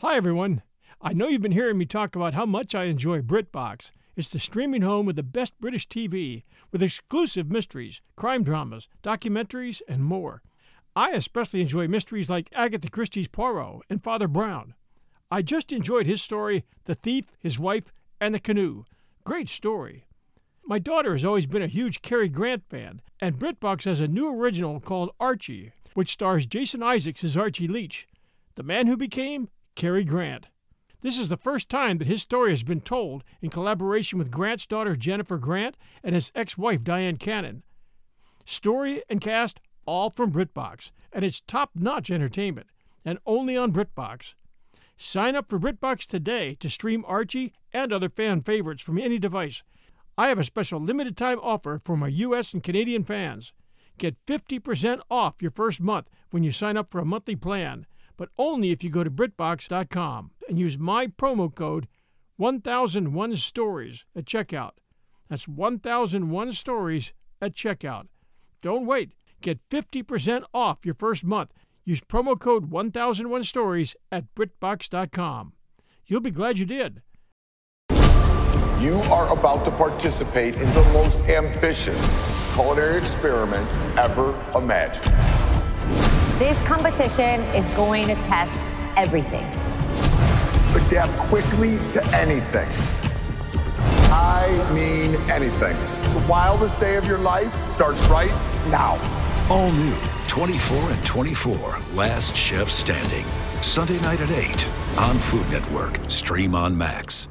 Hi, everyone. I know you've been hearing me talk about how much I enjoy BritBox. It's the streaming home with the best British TV, with exclusive mysteries, crime dramas, documentaries, and more. I especially enjoy mysteries like Agatha Christie's Poirot and Father Brown. I just enjoyed his story, The Thief, His Wife, and the Canoe. Great story. My daughter has always been a huge Cary Grant fan, and BritBox has a new original called Archie, which stars Jason Isaacs as Archie Leach, the man who became Cary Grant. This is the first time that his story has been told in collaboration with Grant's daughter Jennifer Grant and his ex-wife Diane Cannon. Story and cast all from BritBox, and it's top-notch entertainment, and only on BritBox. Sign up for BritBox today to stream Archie and other fan favorites from any device. I have a special limited-time offer for my U.S. and Canadian fans. Get 50% off your first month when you sign up for a monthly plan, but only if you go to BritBox.com and use my promo code 1001stories at checkout. That's 1001 stories at checkout. Don't wait. Get 50% off your first month. Use promo code 1001stories at BritBox.com. You'll be glad you did. You are about to participate in the most ambitious culinary experiment ever imagined. This competition is going to test everything. Adapt quickly to anything. I mean anything. The wildest day of your life starts right now. All new 24 and 24, Last Chef Standing. Sunday night at 8 on Food Network. Stream on Max.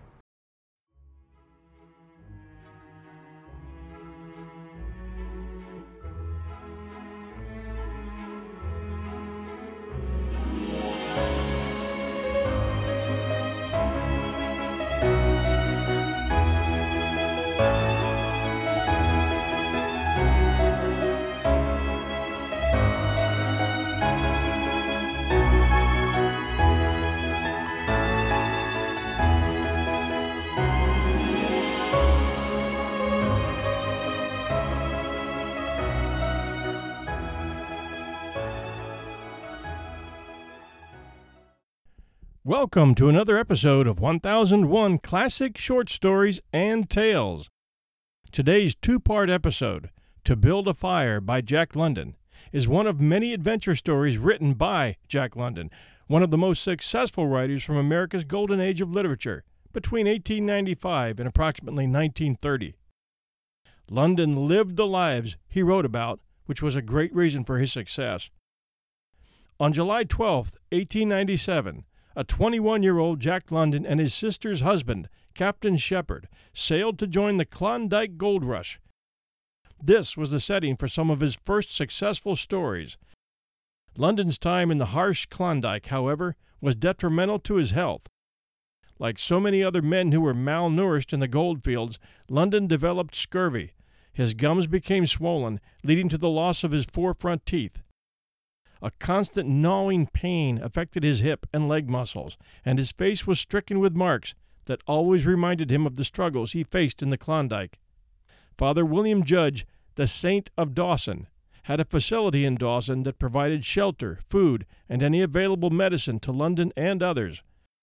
Welcome to another episode of 1001 Classic Short Stories and Tales. Today's two-part episode, To Build a Fire by Jack London, is one of many adventure stories written by Jack London, one of the most successful writers from America's golden age of literature, between 1895 and approximately 1930. London lived the lives he wrote about, which was a great reason for his success. On July 12, 1897, a 21-year-old Jack London and his sister's husband, Captain Shepherd, sailed to join the Klondike Gold Rush. This was the setting for some of his first successful stories. London's time in the harsh Klondike, however, was detrimental to his health. Like so many other men who were malnourished in the goldfields, London developed scurvy. His gums became swollen, leading to the loss of his four front teeth. A constant gnawing pain affected his hip and leg muscles, and his face was stricken with marks that always reminded him of the struggles he faced in the Klondike. Father William Judge, the Saint of Dawson, had a facility in Dawson that provided shelter, food, and any available medicine to London and others.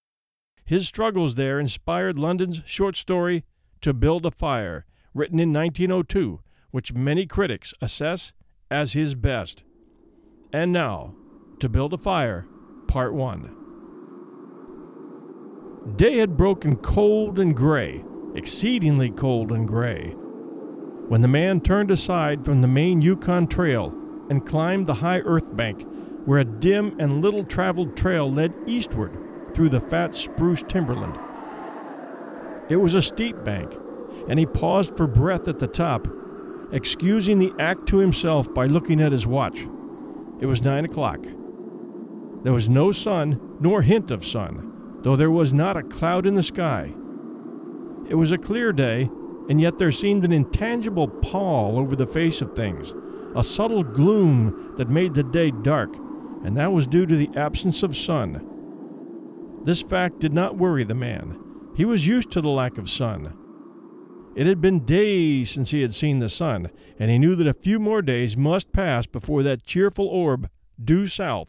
His struggles there inspired London's short story, To Build a Fire, written in 1902, which many critics assess as his best. And now, To Build a Fire, Part 1. Day had broken cold and gray, exceedingly cold and gray, when the man turned aside from the main Yukon Trail and climbed the high earth bank where a dim and little-traveled trail led eastward through the fat spruce timberland. It was a steep bank, and he paused for breath at the top, excusing the act to himself by looking at his watch. It was 9 o'clock. There was no sun, nor hint of sun, though there was not a cloud in the sky. It was a clear day, and yet there seemed an intangible pall over the face of things, a subtle gloom that made the day dark, and that was due to the absence of sun. This fact did not worry the man. He was used to the lack of sun. It had been days since he had seen the sun, and he knew that a few more days must pass before that cheerful orb, due south,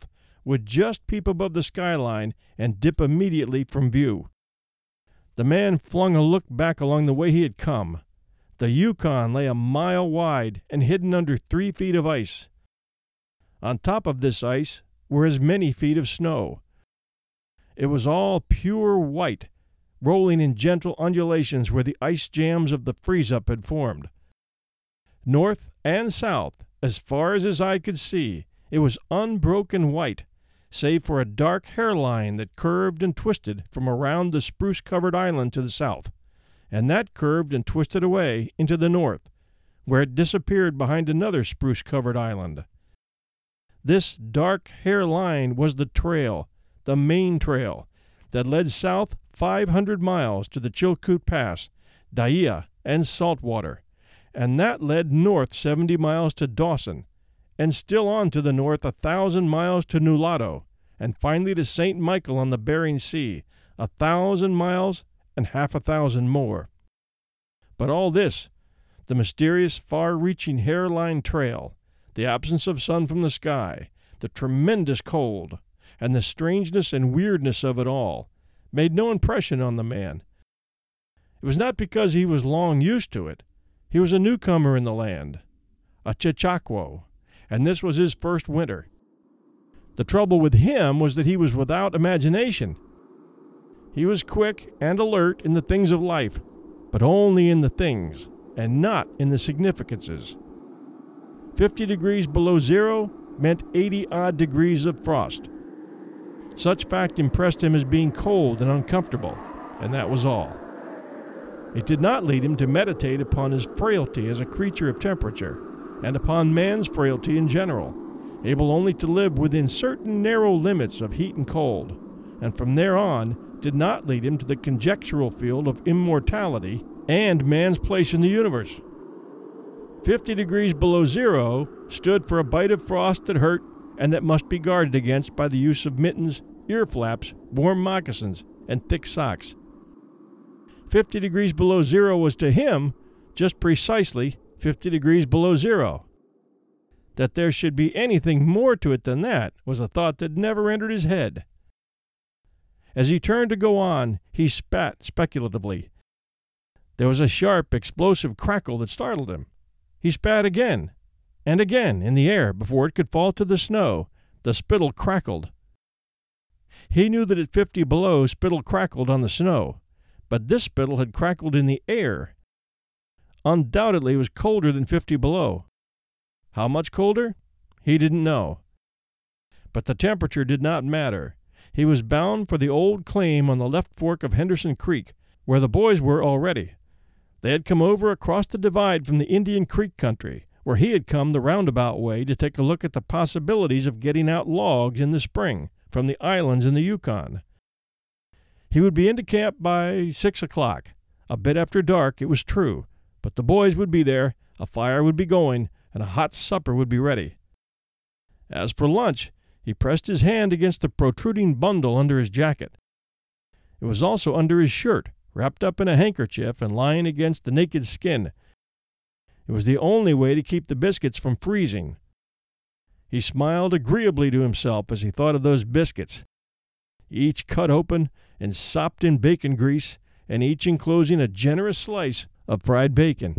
would just peep above the skyline and dip immediately from view. The man flung a look back along the way he had come. The Yukon lay a mile wide and hidden under 3 feet of ice. On top of this ice were as many feet of snow. It was all pure white, rolling in gentle undulations where the ice jams of the freeze-up had formed. North and south, as far as his eye could see, it was unbroken white, save for a dark hairline that curved and twisted from around the spruce-covered island to the south, and that curved and twisted away into the north, where it disappeared behind another spruce-covered island. This dark hairline was the trail, the main trail, that led south 500 miles to the Chilkoot Pass, Dyea, and Saltwater, and that led north 70 miles to Dawson, and still on to the north 1,000 miles to Nulato, and finally to St. Michael on the Bering Sea, 1,000 miles and half 1,000 more. But all this, the mysterious far-reaching hairline trail, the absence of sun from the sky, the tremendous cold, and the strangeness and weirdness of it all, made no impression on the man. It was not because he was long used to it. He was a newcomer in the land, a Chechaquo, and this was his first winter. The trouble with him was that he was without imagination. He was quick and alert in the things of life, but only in the things, and not in the significances. 50 degrees below zero meant 80-odd degrees of frost. Such fact impressed him as being cold and uncomfortable, and that was all. It did not lead him to meditate upon his frailty as a creature of temperature, and upon man's frailty in general, able only to live within certain narrow limits of heat and cold, and from there on did not lead him to the conjectural field of immortality and man's place in the universe. 50 degrees below zero stood for a bite of frost that hurt and that must be guarded against by the use of mittens, ear flaps, warm moccasins, and thick socks. 50 degrees below zero was to him just precisely 50 degrees below zero. That there should be anything more to it than that was a thought that never entered his head. As he turned to go on, he spat speculatively. There was a sharp, explosive crackle that startled him. He spat again, and again in the air before it could fall to the snow. The spittle crackled. He knew that at 50 below, spittle crackled on the snow, but this spittle had crackled in the air. Undoubtedly it was colder than 50 below. How much colder? He didn't know. But the temperature did not matter. He was bound for the old claim on the left fork of Henderson Creek, where the boys were already. They had come over across the divide from the Indian Creek country, where he had come the roundabout way to take a look at the possibilities of getting out logs in the spring from the islands in the Yukon. He would be into camp by 6 o'clock. A bit after dark, it was true, but the boys would be there, a fire would be going, and a hot supper would be ready. As for lunch, he pressed his hand against the protruding bundle under his jacket. It was also under his shirt, wrapped up in a handkerchief and lying against the naked skin. It was the only way to keep the biscuits from freezing. He smiled agreeably to himself as he thought of those biscuits, each cut open and sopped in bacon grease, and each enclosing a generous slice of fried bacon.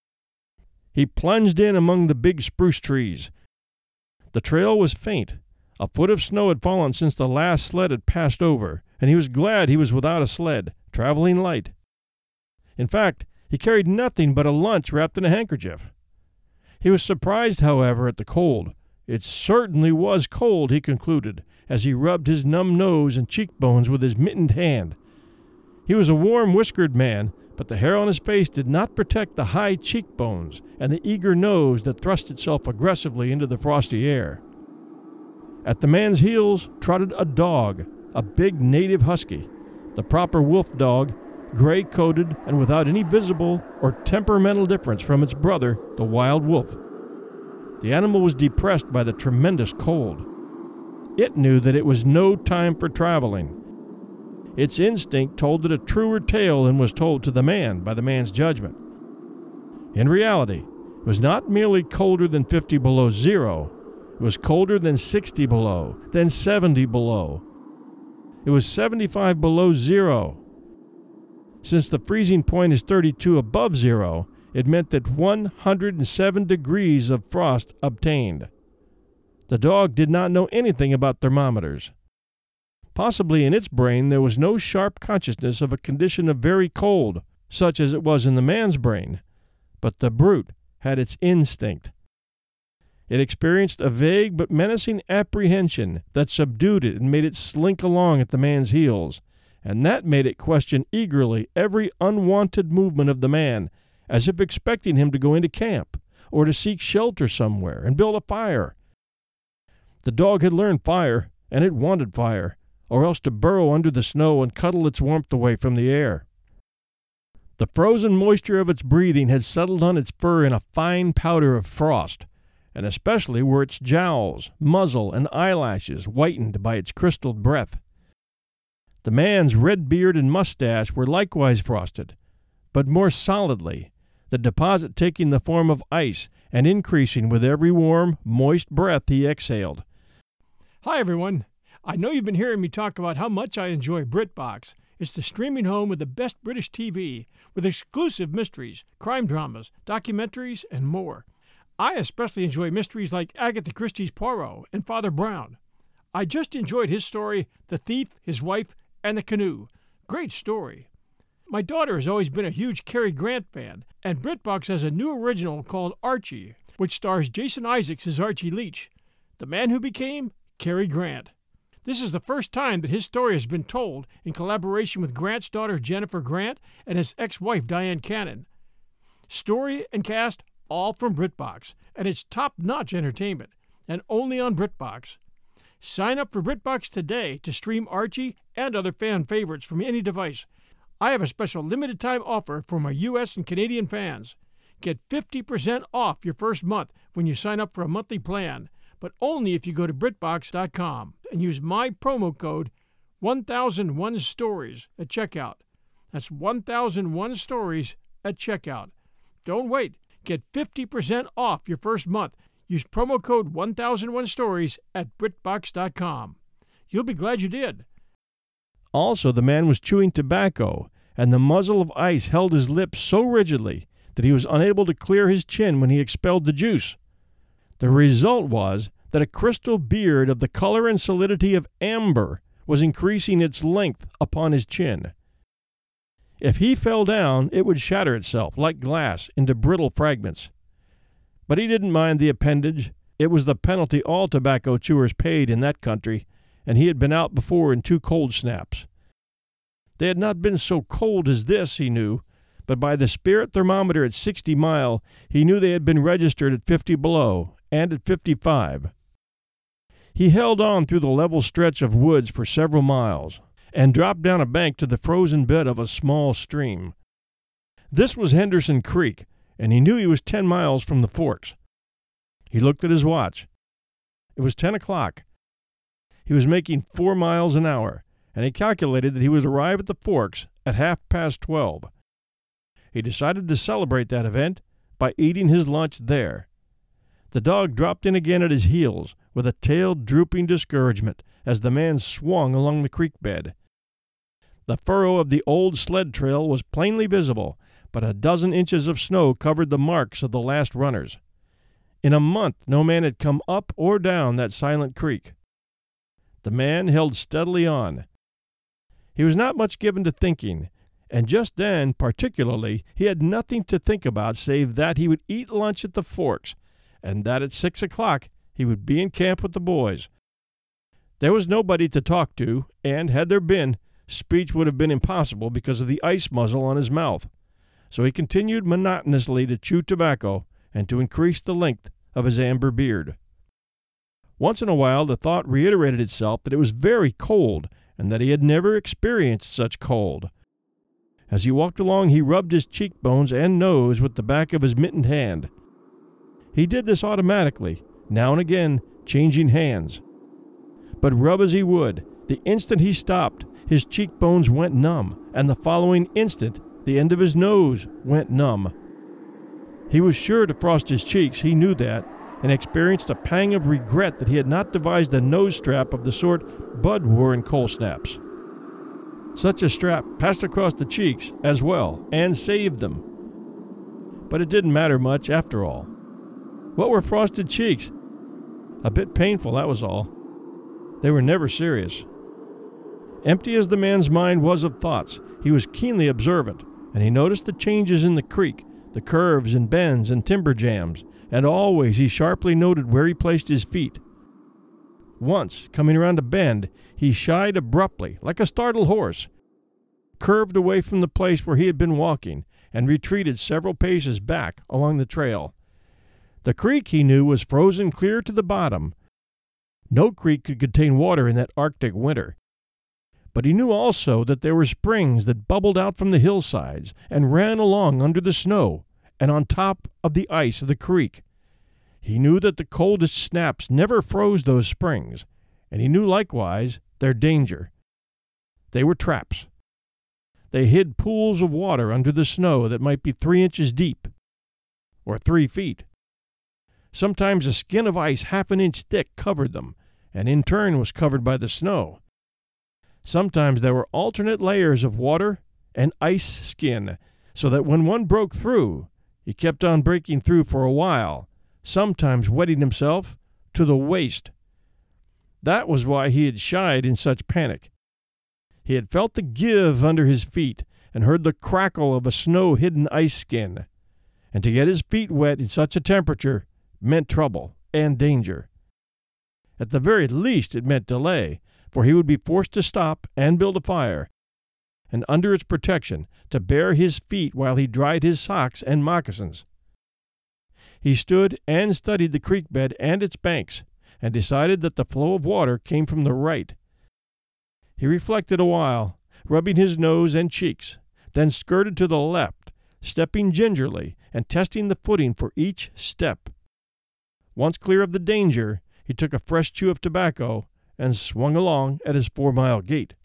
He plunged in among the big spruce trees. The trail was faint. A foot of snow had fallen since the last sled had passed over, and he was glad he was without a sled, traveling light. In fact, he carried nothing but a lunch wrapped in a handkerchief. He was surprised, however, at the cold. It certainly was cold, he concluded, as he rubbed his numb nose and cheekbones with his mittened hand. He was a warm, whiskered man, but the hair on his face did not protect the high cheekbones and the eager nose that thrust itself aggressively into the frosty air. At the man's heels trotted a dog, a big native husky, the proper wolf dog, gray-coated and without any visible or temperamental difference from its brother, the wild wolf. The animal was depressed by the tremendous cold. It knew that it was no time for traveling. Its instinct told it a truer tale than was told to the man by the man's judgment. In reality, it was not merely colder than 50 below zero. It was colder than 60 below, then 70 below. It was 75 below zero. Since the freezing point is 32 above zero, it meant that 107 degrees of frost obtained. The dog did not know anything about thermometers. Possibly in its brain there was no sharp consciousness of a condition of very cold, such as it was in the man's brain, but the brute had its instinct. It experienced a vague but menacing apprehension that subdued it and made it slink along at the man's heels, and that made it question eagerly every unwanted movement of the man, as if expecting him to go into camp, or to seek shelter somewhere and build a fire. The dog had learned fire, and it wanted fire, or else to burrow under the snow and cuddle its warmth away from the air. The frozen moisture of its breathing had settled on its fur in a fine powder of frost, and especially were its jowls, muzzle, and eyelashes whitened by its crystalled breath. The man's red beard and mustache were likewise frosted, but more solidly, the deposit taking the form of ice and increasing with every warm, moist breath he exhaled. Hi, everyone. I know you've been hearing me talk about how much I enjoy BritBox. It's the streaming home with the best British TV, with exclusive mysteries, crime dramas, documentaries, and more. I especially enjoy mysteries like Agatha Christie's Poirot and Father Brown. I just enjoyed his story, The Thief, His Wife, and the Canoe. Great story. My daughter has always been a huge Cary Grant fan, and BritBox has a new original called Archie, which stars Jason Isaacs as Archie Leach, the man who became Cary Grant. This is the first time that his story has been told in collaboration with Grant's daughter Jennifer Grant and his ex-wife Diane Cannon. Story and cast all from BritBox, and it's top-notch entertainment, and only on BritBox. Sign up for BritBox today to stream Archie and other fan favorites from any device. I have a special limited-time offer for my U.S. and Canadian fans. Get 50% off your first month when you sign up for a monthly plan, but only if you go to BritBox.com and use my promo code 1001stories at checkout. That's 1001 stories at checkout. Don't wait. Get 50% off your first month. Use promo code 1001stories at BritBox.com. You'll be glad you did. Also, the man was chewing tobacco, and the muzzle of ice held his lips so rigidly that he was unable to clear his chin when he expelled the juice. The result was that a crystal beard of the color and solidity of amber was increasing its length upon his chin. If he fell down, it would shatter itself, like glass, into brittle fragments. But he didn't mind the appendage. It was the penalty all tobacco chewers paid in that country, and he had been out before in 2 cold snaps. They had not been so cold as this, he knew, but by the spirit thermometer at 60 mile, he knew they had been registered at 50 below, and at 55. He held on through the level stretch of woods for several miles, and dropped down a bank to the frozen bed of a small stream. This was Henderson Creek, and he knew he was 10 miles from the Forks. He looked at his watch. It was 10 o'clock. He was making 4 miles an hour, and he calculated that he would arrive at the Forks at 12:30. He decided to celebrate that event by eating his lunch there. The dog dropped in again at his heels, with a tail drooping discouragement, as the man swung along the creek bed. The furrow of the old sled trail was plainly visible, but a dozen inches of snow covered the marks of the last runners. In a month no man had come up or down that silent creek. The man held steadily on. He was not much given to thinking, and just then, particularly, he had nothing to think about save that he would eat lunch at the Forks, and that at 6 o'clock he would be in camp with the boys. There was nobody to talk to, and had there been, speech would have been impossible because of the ice muzzle on his mouth. So he continued monotonously to chew tobacco and to increase the length of his amber beard. Once in a while the thought reiterated itself that it was very cold, and that he had never experienced such cold. As he walked along, he rubbed his cheekbones and nose with the back of his mittened hand. He did this automatically, now and again changing hands. But rub as he would, the instant he stopped, his cheekbones went numb, and the following instant, the end of his nose went numb. He was sure to frost his cheeks, he knew that, and experienced a pang of regret that he had not devised a nose strap of the sort Bud wore in cold snaps. Such a strap passed across the cheeks as well and saved them. But it didn't matter much after all. What were frosted cheeks? A bit painful, that was all. They were never serious. Empty as the man's mind was of thoughts, he was keenly observant, and he noticed the changes in the creek, the curves and bends and timber jams, and always he sharply noted where he placed his feet. Once, coming around a bend, he shied abruptly, like a startled horse, curved away from the place where he had been walking, and retreated several paces back along the trail. The creek, he knew, was frozen clear to the bottom. No creek could contain water in that Arctic winter. But he knew also that there were springs that bubbled out from the hillsides and ran along under the snow and on top of the ice of the creek. He knew that the coldest snaps never froze those springs, and he knew likewise their danger. They were traps. They hid pools of water under the snow that might be 3 inches deep, or 3 feet. Sometimes a skin of ice half an inch thick covered them, and in turn was covered by the snow. Sometimes there were alternate layers of water and ice skin, so that when one broke through, he kept on breaking through for a while, sometimes wetting himself to the waist. That was why he had shied in such panic. He had felt the give under his feet and heard the crackle of a snow-hidden ice skin, and to get his feet wet in such a temperature meant trouble and danger. At the very least it meant delay, for he would be forced to stop and build a fire, and under its protection to bare his feet while he dried his socks and moccasins. He stood and studied the creek bed and its banks, and decided that the flow of water came from the right. He reflected a while, rubbing his nose and cheeks, then skirted to the left, stepping gingerly and testing the footing for each step. Once clear of the danger, he took a fresh chew of tobacco and swung along at his 4-mile gait.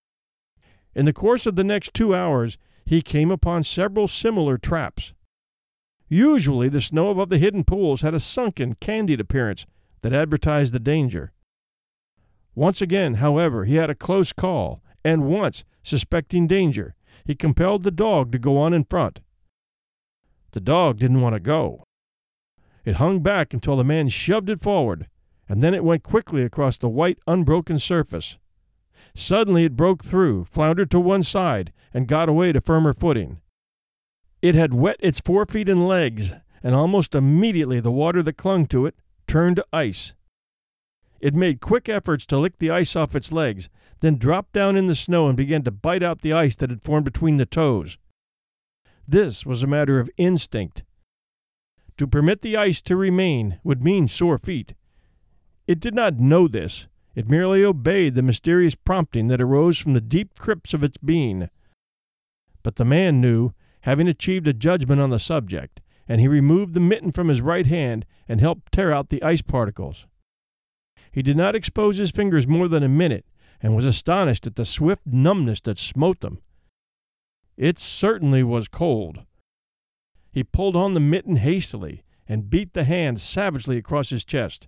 In the course of the next 2 hours, he came upon several similar traps. Usually the snow above the hidden pools had a sunken, candied appearance that advertised the danger. Once again, however, he had a close call, and once, suspecting danger, he compelled the dog to go on in front. The dog didn't want to go. It hung back until the man shoved it forward, and then it went quickly across the white, unbroken surface. Suddenly it broke through, floundered to one side, and got away to firmer footing. It had wet its 4 feet and legs, and almost immediately the water that clung to it turned to ice. It made quick efforts to lick the ice off its legs, then dropped down in the snow and began to bite out the ice that had formed between the toes. This was a matter of instinct. To permit the ice to remain would mean sore feet. It did not know this. It merely obeyed the mysterious prompting that arose from the deep crypts of its being. But the man knew, having achieved a judgment on the subject, and he removed the mitten from his right hand and helped tear out the ice particles. He did not expose his fingers more than a minute, and was astonished at the swift numbness that smote them. It certainly was cold. He pulled on the mitten hastily and beat the hand savagely across his chest.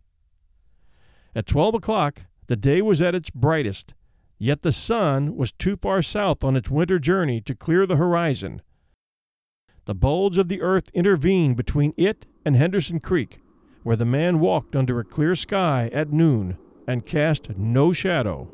At 12 o'clock, the day was at its brightest, yet the sun was too far south on its winter journey to clear the horizon. The bulge of the earth intervened between it and Henderson Creek, where the man walked under a clear sky at noon and cast no shadow.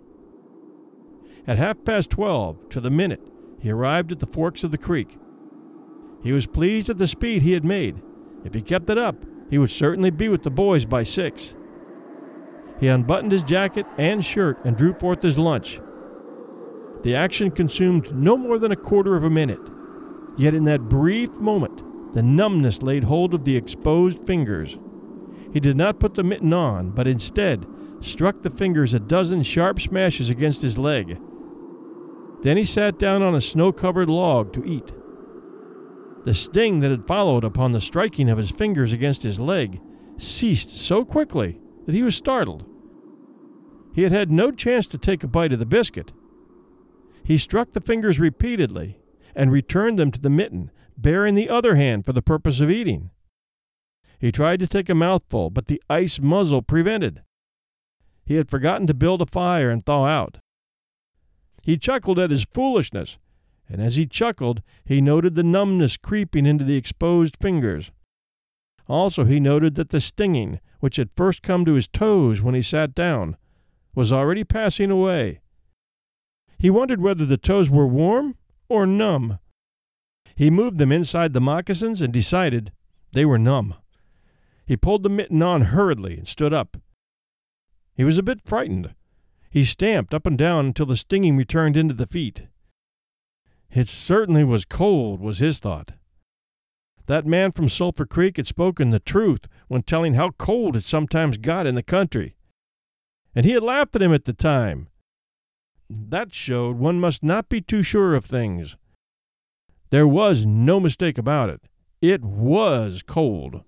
At 12:30, to the minute, he arrived at the forks of the creek. He was pleased at the speed he had made. If he kept it up, he would certainly be with the boys by 6. He unbuttoned his jacket and shirt and drew forth his lunch. The action consumed no more than a quarter of a minute. Yet in that brief moment, the numbness laid hold of the exposed fingers. He did not put the mitten on, but instead struck the fingers a dozen sharp smashes against his leg. Then he sat down on a snow-covered log to eat. The sting that had followed upon the striking of his fingers against his leg ceased so quickly that he was startled. He had had no chance to take a bite of the biscuit. He struck the fingers repeatedly and returned them to the mitten, baring the other hand for the purpose of eating. He tried to take a mouthful, but the ice muzzle prevented. He had forgotten to build a fire and thaw out. He chuckled at his foolishness, and as he chuckled, he noted the numbness creeping into the exposed fingers. Also, he noted that the stinging, which had first come to his toes when he sat down, was already passing away. He wondered whether the toes were warm or numb. He moved them inside the moccasins and decided they were numb. He pulled the mitten on hurriedly and stood up. He was a bit frightened. He stamped up and down until the stinging returned into the feet. It certainly was cold, was his thought. That man from Sulphur Creek had spoken the truth when telling how cold it sometimes got in the country. And he had laughed at him at the time. That showed one must not be too sure of things. There was no mistake about it. It was cold.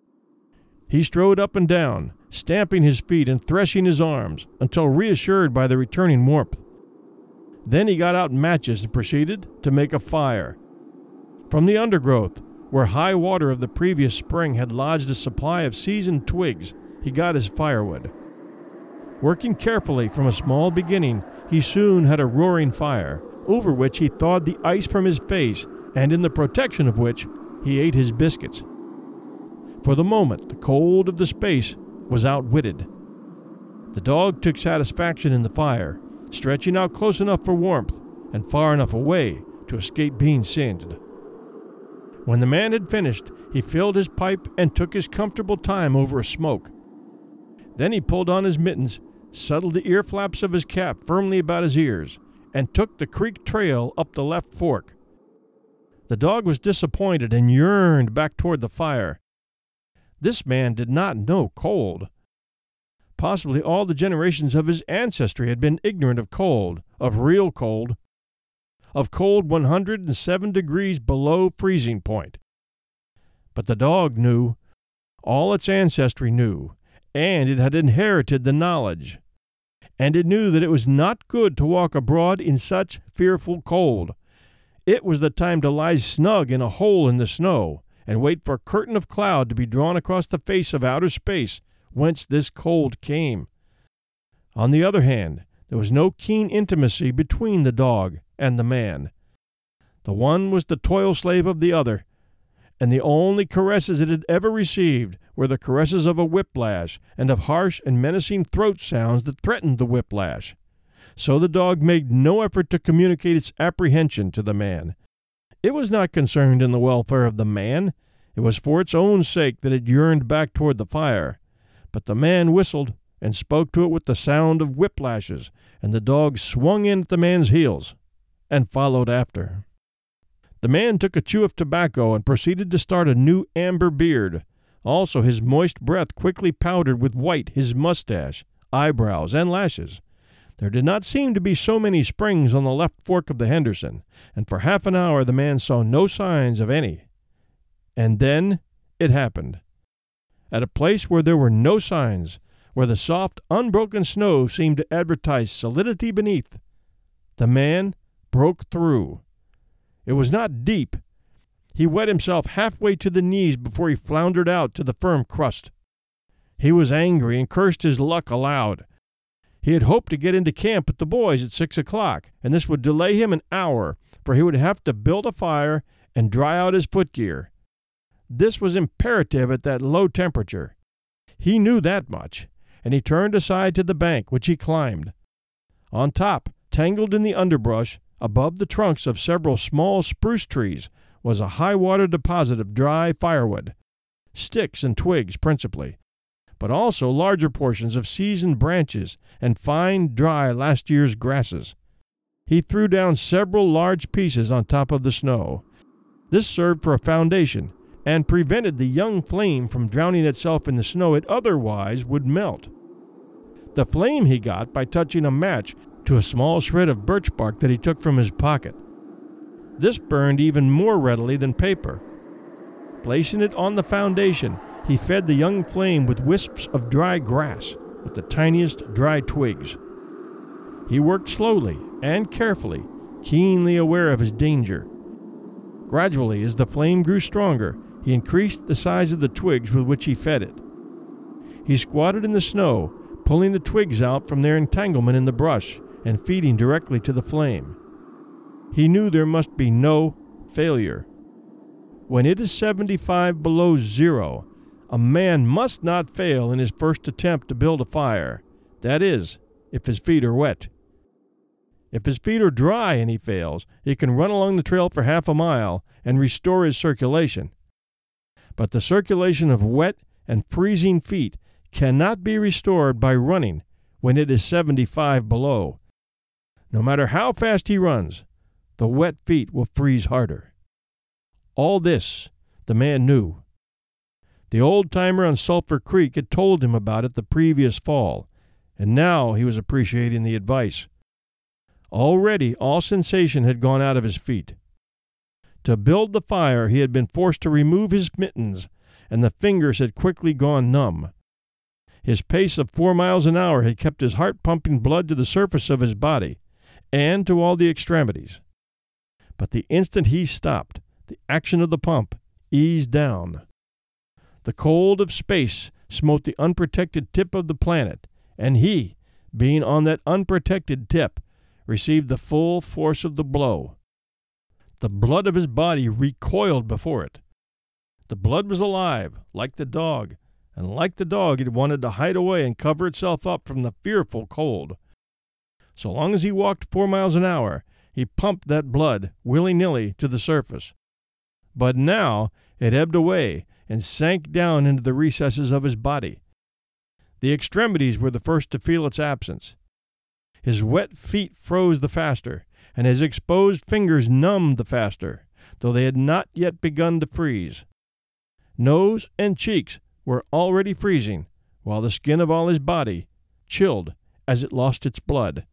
He strode up and down, stamping his feet and threshing his arms, until reassured by the returning warmth. Then he got out matches and proceeded to make a fire. From the undergrowth, where high water of the previous spring had lodged a supply of seasoned twigs, he got his firewood. Working carefully from a small beginning, he soon had a roaring fire, over which he thawed the ice from his face, and in the protection of which he ate his biscuits. For the moment, the cold of the space was outwitted. The dog took satisfaction in the fire, stretching out close enough for warmth and far enough away to escape being singed. When the man had finished, he filled his pipe and took his comfortable time over a smoke. Then he pulled on his mittens, settled the ear flaps of his cap firmly about his ears, and took the creek trail up the left fork. The dog was disappointed and yearned back toward the fire. This man did not know cold. Possibly all the generations of his ancestry had been ignorant of cold, of real cold, of cold 107 degrees below freezing point. But the dog knew, all its ancestry knew, and it had inherited the knowledge. And it knew that it was not good to walk abroad in such fearful cold. It was the time to lie snug in a hole in the snow and wait for a curtain of cloud to be drawn across the face of outer space whence this cold came. On the other hand, there was no keen intimacy between the dog and the man. The one was the toil slave of the other, and the only caresses it had ever received were the caresses of a whiplash and of harsh and menacing throat sounds that threatened the whiplash. So the dog made no effort to communicate its apprehension to the man. It was not concerned in the welfare of the man. It was for its own sake that it yearned back toward the fire. But the man whistled and spoke to it with the sound of whiplashes, and the dog swung in at the man's heels and followed after. The man took a chew of tobacco and proceeded to start a new amber beard. Also his moist breath quickly powdered with white his mustache, eyebrows, and lashes. There did not seem to be so many springs on the left fork of the Henderson, and for half an hour the man saw no signs of any. And then it happened. At a place where there were no signs, where the soft, unbroken snow seemed to advertise solidity beneath, the man broke through. It was not deep. He wet himself halfway to the knees before he floundered out to the firm crust. He was angry and cursed his luck aloud. He had hoped to get into camp with the boys at 6 o'clock, and this would delay him an hour, for he would have to build a fire and dry out his footgear. This was imperative at that low temperature. He knew that much, and he turned aside to the bank, which he climbed. On top, tangled in the underbrush, above the trunks of several small spruce trees, was a high-water deposit of dry firewood, sticks and twigs principally, but also larger portions of seasoned branches and fine, dry last year's grasses. He threw down several large pieces on top of the snow. This served for a foundation and prevented the young flame from drowning itself in the snow it otherwise would melt. The flame he got by touching a match to a small shred of birch bark that he took from his pocket. This burned even more readily than paper. Placing it on the foundation, he fed the young flame with wisps of dry grass, with the tiniest dry twigs. He worked slowly and carefully, keenly aware of his danger. Gradually, as the flame grew stronger, he increased the size of the twigs with which he fed it. He squatted in the snow, pulling the twigs out from their entanglement in the brush and feeding directly to the flame. He knew there must be no failure. When it is 75 below zero, a man must not fail in his first attempt to build a fire. That is, if his feet are wet. If his feet are dry and he fails, he can run along the trail for half a mile and restore his circulation. But the circulation of wet and freezing feet cannot be restored by running when it is 75 below. No matter how fast he runs, the wet feet will freeze harder. All this the man knew. The old-timer on Sulphur Creek had told him about it the previous fall, and now he was appreciating the advice. Already all sensation had gone out of his feet. To build the fire, he had been forced to remove his mittens, and the fingers had quickly gone numb. His pace of 4 miles an hour had kept his heart pumping blood to the surface of his body, and to all the extremities. But the instant he stopped, the action of the pump eased down. The cold of space smote the unprotected tip of the planet, and he, being on that unprotected tip, received the full force of the blow. The blood of his body recoiled before it. The blood was alive, like the dog, and like the dog it wanted to hide away and cover itself up from the fearful cold. So long as he walked 4 miles an hour, he pumped that blood willy-nilly to the surface. But now it ebbed away and sank down into the recesses of his body. The extremities were the first to feel its absence. His wet feet froze the faster, and his exposed fingers numbed the faster, though they had not yet begun to freeze. Nose and cheeks were already freezing, while the skin of all his body chilled as it lost its blood.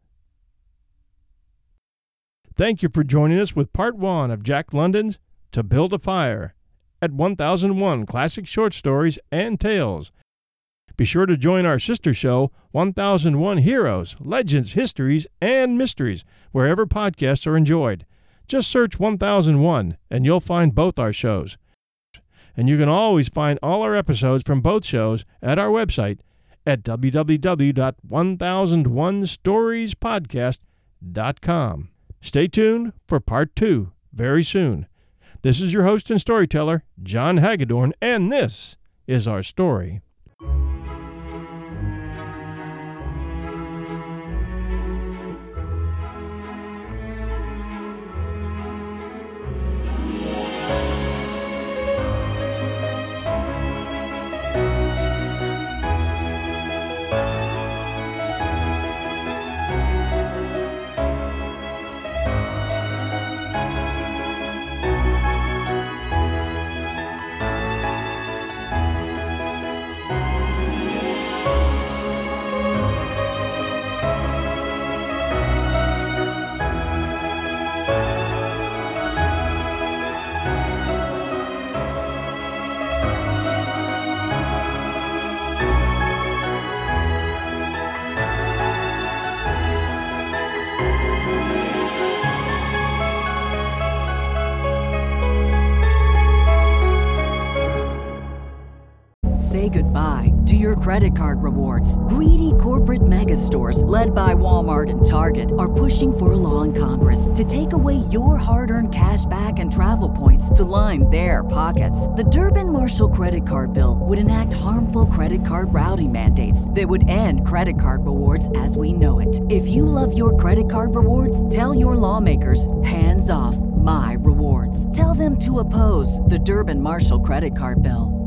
Thank you for joining us with Part 1 of Jack London's To Build a Fire at 1001 Classic Short Stories and Tales. Be sure to join our sister show, 1001 Heroes, Legends, Histories, and Mysteries, wherever podcasts are enjoyed. Just search 1001 and you'll find both our shows. And you can always find all our episodes from both shows at our website at www.1001storiespodcast.com. Stay tuned for Part 2 very soon. This is your host and storyteller, John Hagedorn, and this is our story. Say goodbye to your credit card rewards. Greedy corporate mega stores, led by Walmart and Target, are pushing for a law in Congress to take away your hard-earned cash back and travel points to line their pockets. The Durbin-Marshall credit card bill would enact harmful credit card routing mandates that would end credit card rewards as we know it. If you love your credit card rewards, tell your lawmakers, hands off my rewards. Tell them to oppose the Durbin-Marshall credit card bill.